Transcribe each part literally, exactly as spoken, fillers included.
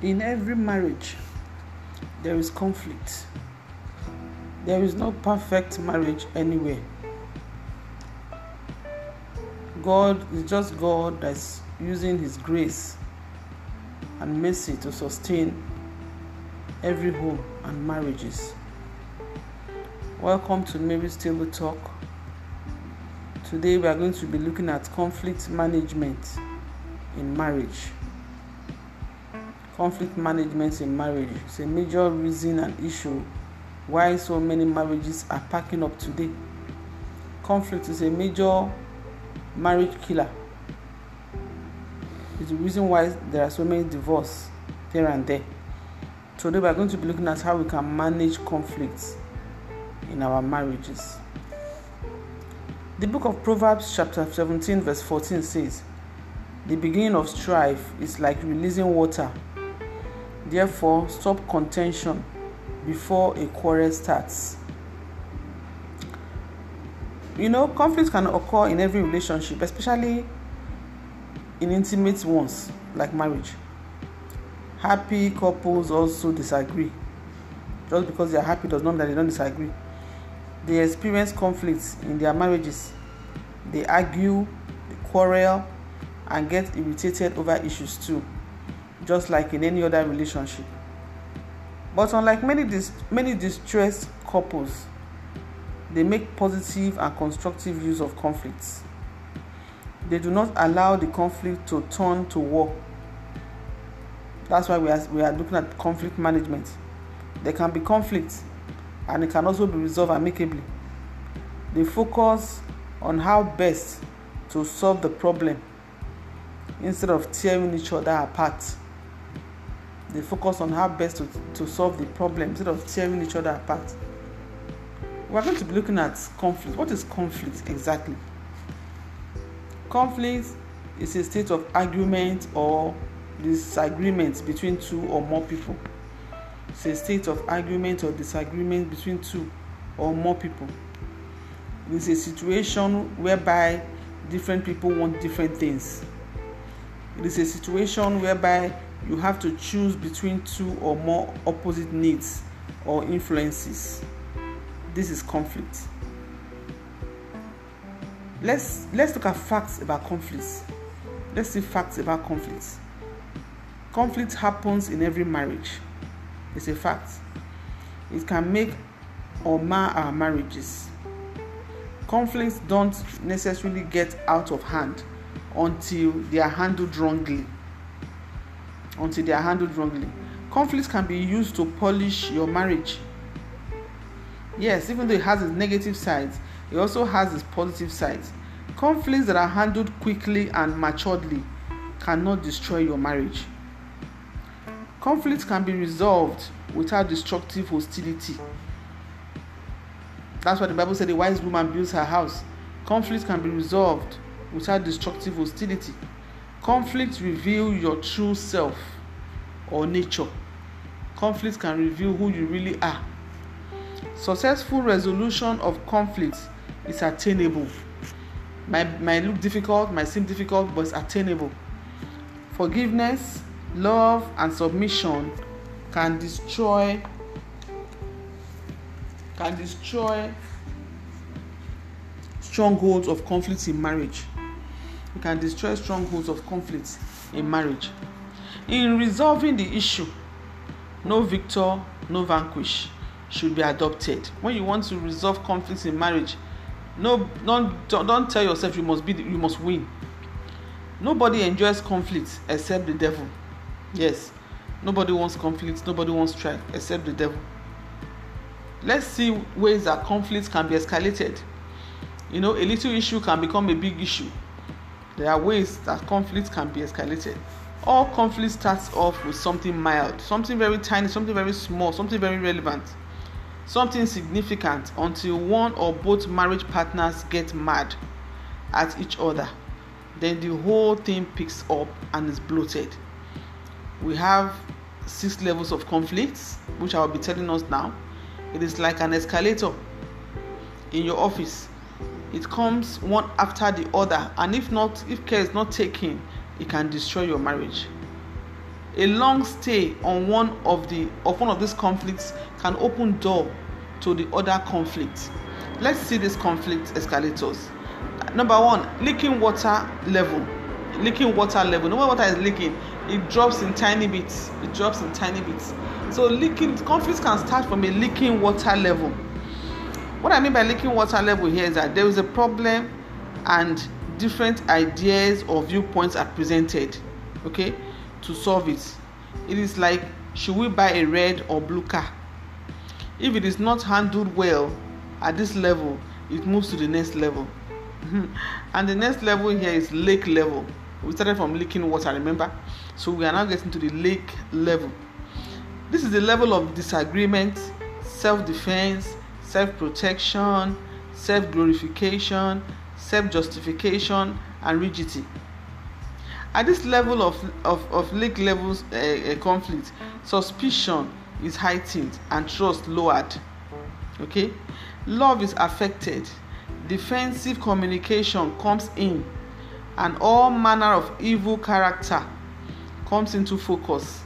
In every marriage, there is conflict. There is no perfect marriage anywhere. God is just God that's using His grace and mercy to sustain every home and marriages. Welcome to Mary's Table Talk. Today we are going to be looking at conflict management in marriage. Conflict management in marriage is a major reason and issue why so many marriages are packing up today. Conflict is a major marriage killer. It's the reason why there are so many divorces here and there. Today we are going to be looking at how we can manage conflicts in our marriages. The book of Proverbs chapter seventeen verse fourteen says, "The beginning of strife is like releasing water. Therefore, stop contention before a quarrel starts." You know, conflict can occur in every relationship, especially in intimate ones like marriage. Happy couples also disagree. Just because they are happy does not mean that they don't disagree. They experience conflicts in their marriages. They argue, they quarrel, and get irritated over issues too, just like in any other relationship. But unlike many dis- many distressed couples, they make positive and constructive use of conflicts. They do not allow the conflict to turn to war. That's why we are, we are looking at conflict management. There can be conflict, and it can also be resolved amicably. They focus on how best to solve the problem instead of tearing each other apart. They focus on how best to, to solve the problem instead of tearing each other apart. We're going to be looking at conflict. What is conflict exactly? Conflict is a state of argument or disagreement between two or more people. It's a state of argument or disagreement between two or more people. It is a situation whereby different people want different things. It is a situation whereby you have to choose between two or more opposite needs or influences. This is conflict. Let's let's look at facts about conflicts. Let's see facts about conflicts. Conflict happens in every marriage. It's a fact. It can make or mar our marriages. Conflicts don't necessarily get out of hand until they are handled wrongly. Until they are handled wrongly. Conflicts can be used to polish your marriage. Yes, even though it has its negative sides, it also has its positive sides. Conflicts that are handled quickly and maturely cannot destroy your marriage. Conflicts can be resolved without destructive hostility. That's why the Bible said a wise woman builds her house. Conflicts can be resolved without destructive hostility. Conflicts reveal your true self or nature. Conflicts can reveal who you really are. Successful resolution of conflicts is attainable. Might, might look difficult, might seem difficult, but it's attainable. Forgiveness, love, and submission can destroy can destroy strongholds of conflicts in marriage. It can destroy strongholds of conflicts in marriage. In resolving the issue, no victor, no vanquish should be adopted. When you want to resolve conflicts in marriage, no, don't, don't tell yourself you must be, you must win. Nobody enjoys conflict except the devil. Yes, nobody wants conflict, nobody wants strife except the devil. Let's see ways that conflicts can be escalated. You know, a little issue can become a big issue. There are ways that conflict can be escalated. All conflict starts off with something mild, something very tiny, something very small, something very relevant, something significant, until one or both marriage partners get mad at each other. Then the whole thing picks up and is bloated. We have six levels of conflicts, which I will be telling us now. It is like an escalator in your office. It comes one after the other, and if not, if care is not taken, it can destroy your marriage. A long stay on one of the of one of these conflicts can open door to the other conflict. Let's see these conflict escalators. Number one, leaking water level. Leaking water level. No matter water is leaking, it drops in tiny bits. It drops in tiny bits. So leaking conflicts can start from a leaking water level. What I mean by leaking water level here is that there is a problem and different ideas or viewpoints are presented, okay, to solve it. It is like, should we buy a red or blue car? If it is not handled well at this level, it moves to the next level. And the next level here is lake level. We started from leaking water, remember? So we are now getting to the lake level. This is the level of disagreement, self-defense, self-protection, self-glorification, self-justification, and rigidity. At this level of, of, of lake levels uh, uh, conflict, suspicion is heightened and trust lowered. Okay? Love is affected. Defensive communication comes in, and all manner of evil character comes into focus.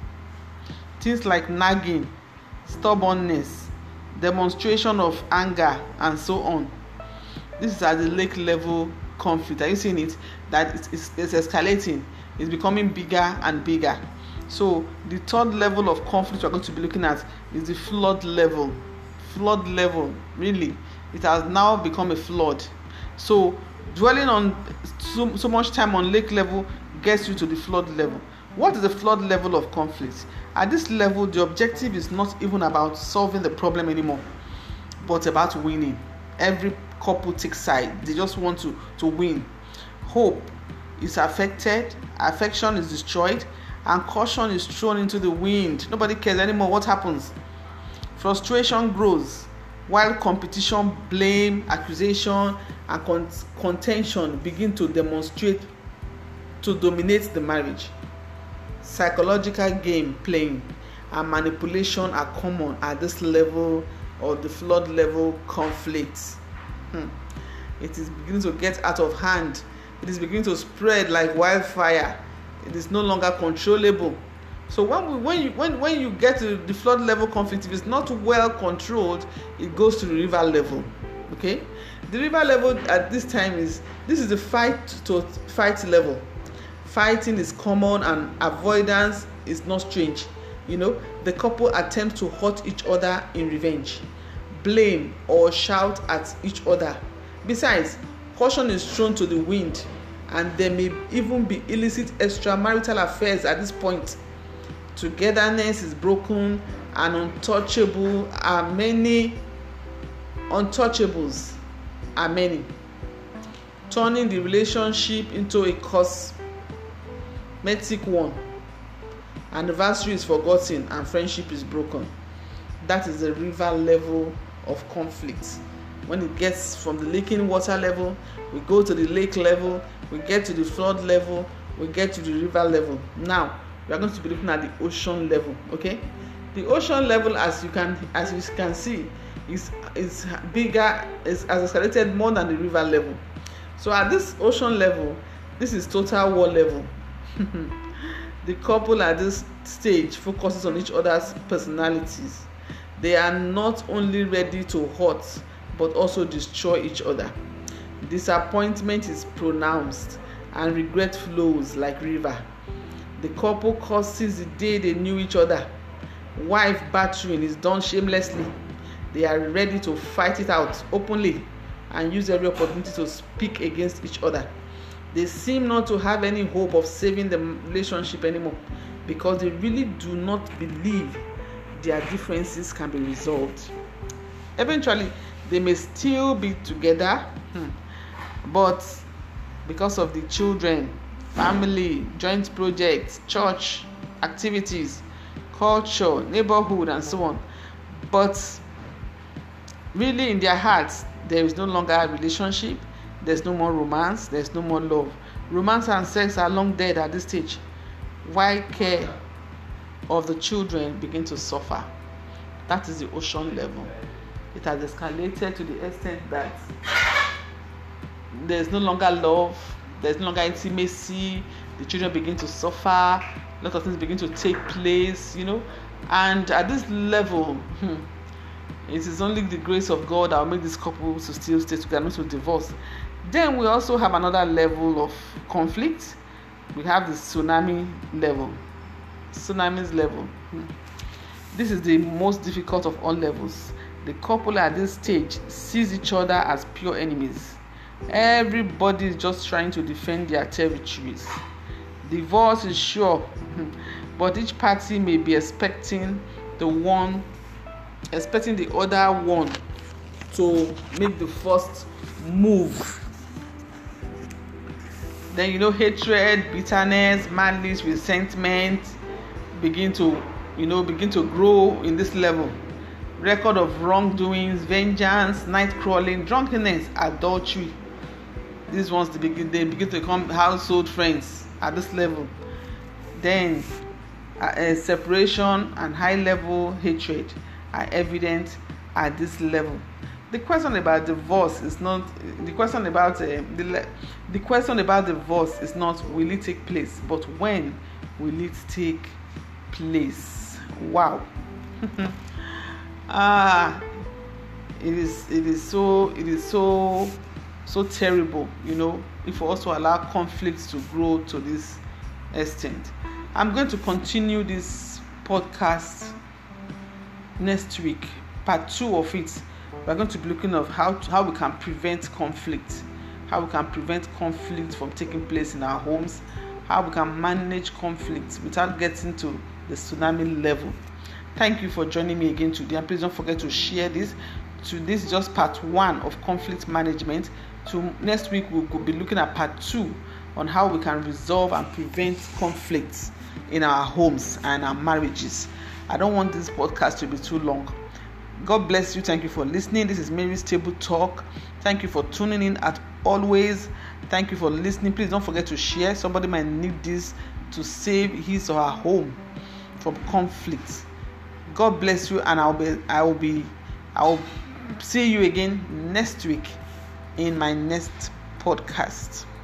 Things like nagging, stubbornness, demonstration of anger, and so on. This is at the lake level conflict. Are you seeing it? That it's, it's, it's escalating. It's becoming bigger and bigger. So the third level of conflict we're going to be looking at is the flood level. Flood level, really. It has now become a flood. So dwelling on so, so much time on lake level gets you to the flood level. What is the flood level of conflict? At this level, the objective is not even about solving the problem anymore, but about winning. Every couple takes side. They just want to, to win. Hope is affected, affection is destroyed, and caution is thrown into the wind. Nobody cares anymore what happens. Frustration grows, while competition, blame, accusation, and con- contention begin to demonstrate to dominate the marriage. Psychological game playing and manipulation are common at this level of the flood level conflicts. Hmm. It is beginning to get out of hand. It is beginning to spread like wildfire. It is no longer controllable. So when we, when you when when you get to the flood level conflict, if it's not well controlled, it goes to the river level. Okay, the river level at this time is this is the fight to fight level. Fighting is common and avoidance is not strange. You know, the couple attempt to hurt each other in revenge, blame or shout at each other. Besides, caution is thrown to the wind, and there may even be illicit extramarital affairs at this point. Togetherness is broken, and untouchable are many. Untouchables are many, turning the relationship into a cosmetic one. Anniversary is forgotten and friendship is broken. That is the river level of conflict. When it gets from the leaking water level, we go to the lake level, we get to the flood level, we get to the river level. Now we are going to be looking at the ocean level. Okay, the ocean level, as you can as you can see, is is bigger, is has escalated more than the river level. So at this ocean level, this is total war level. The couple at this stage focuses on each other's personalities. They are not only ready to hurt but also destroy each other. Disappointment is pronounced and regret flows like river. The couple curses the day they knew each other. Wife battering is done shamelessly. They are ready to fight it out openly and use every opportunity to speak against each other. They seem not to have any hope of saving the relationship anymore because they really do not believe their differences can be resolved. Eventually, they may still be together, but because of the children, family, joint projects, church activities, culture, neighborhood, and so on. But really, in their hearts, there is no longer a relationship. There's no more romance. There's no more love. Romance and sex are long dead at this stage. Why care of the children begin to suffer? That is the ocean level. It has escalated to the extent that there's no longer love. There's no longer intimacy. The children begin to suffer. A lot of things begin to take place, you know. And at this level, hmm, it is only the grace of God that will make this couple to still stay together, not to divorce. Then we also have another level of conflict. We have the tsunami level. Tsunami's level. Hmm. This is the most difficult of all levels. The couple at this stage sees each other as pure enemies. Everybody is just trying to defend their territories. Divorce is sure, but each party may be expecting the one, expecting the other one to make the first move. Then, you know, hatred, bitterness, malice, resentment begin to, you know, begin to grow in this level. Record of wrongdoings, vengeance, night crawling, drunkenness, adultery. These ones, they begin, they begin to become household friends at this level. Then uh, uh, separation and high level hatred are evident at this level. The question about divorce is not the question about uh, the the question about divorce is not will it take place, but when will it take place? Wow. ah it is it is so it is so so terrible, you know, if we also allow conflicts to grow to this extent. I'm going to continue this podcast next week, part two of it. We're going to be looking at how to, how we can prevent conflict, how we can prevent conflict from taking place in our homes, how we can manage conflicts without getting to the tsunami level. Thank you for joining me again today, and please don't forget to share this. To this is just part one of conflict management. To next week we'll be looking at part two on how we can resolve and prevent conflicts in our homes and our marriages. I don't want this podcast to be too long. God bless you. Thank you for listening. This is Mary's Table Talk. Thank you for tuning in as always. Thank you for listening. Please don't forget to share. Somebody might need this to save his or her home from conflict. God bless you, and I'll be I will be I will see you again next week in my next podcast.